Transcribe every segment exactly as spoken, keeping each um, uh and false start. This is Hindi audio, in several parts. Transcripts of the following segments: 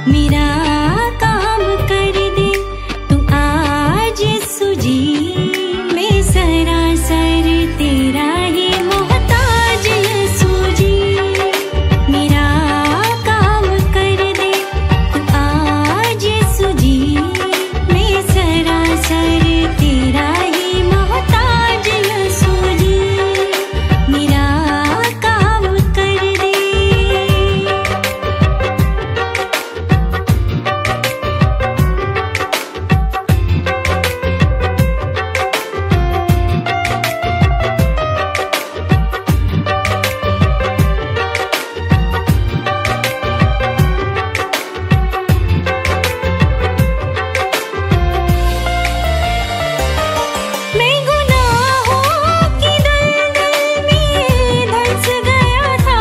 मेरा काम कर दे तू आज सूझी, मैं सरासर तेरा ही मोहताज सूझी। मेरा काम कर दे तू आज सूझी, मैं सरासर तेरा ही मोहताज सूझी। मेरा काम कर दे। मैं गुनाहों की दलदल में धंस गया था।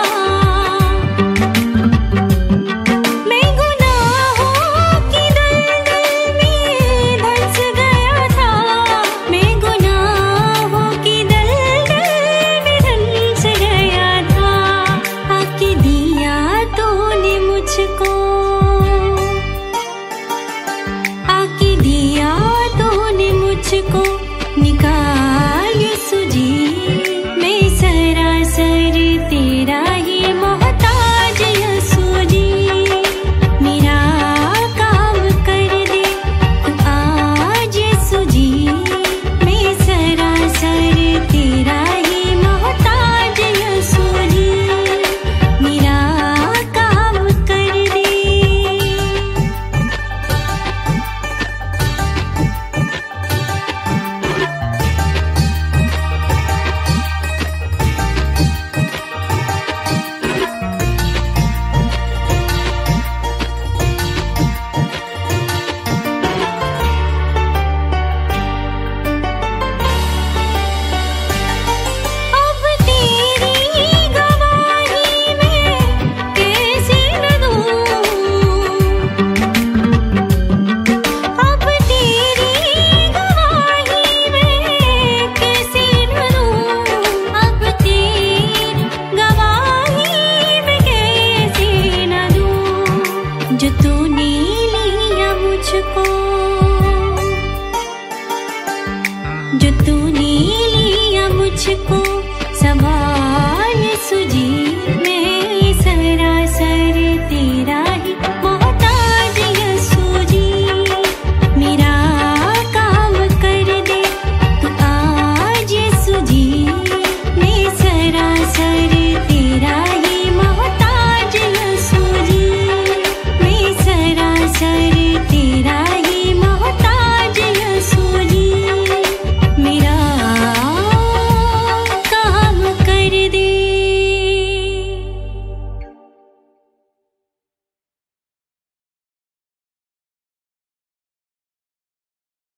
मैं गुनाहों की दलदल में धंस गया था। मैं गुनाहों की दलदल में धंस गया था। आके दिया तूने मुझको, आके दिया तूने मुझको निकाल सूझी, मैं सरासर तेरा ही मोहताज सूझी। मेरा काम कर दे तू आज सूझी, मैं सरासर तेरा ही मोहताज सूझी। मेरा काम कर दे। अब तेरी गवाही मैं कैसे न दूं, अब तेरी गवाही मैं कैसे न दूं, अब तेरी गवाही मैं कैसे न दूं। जो तूने लिया मुझको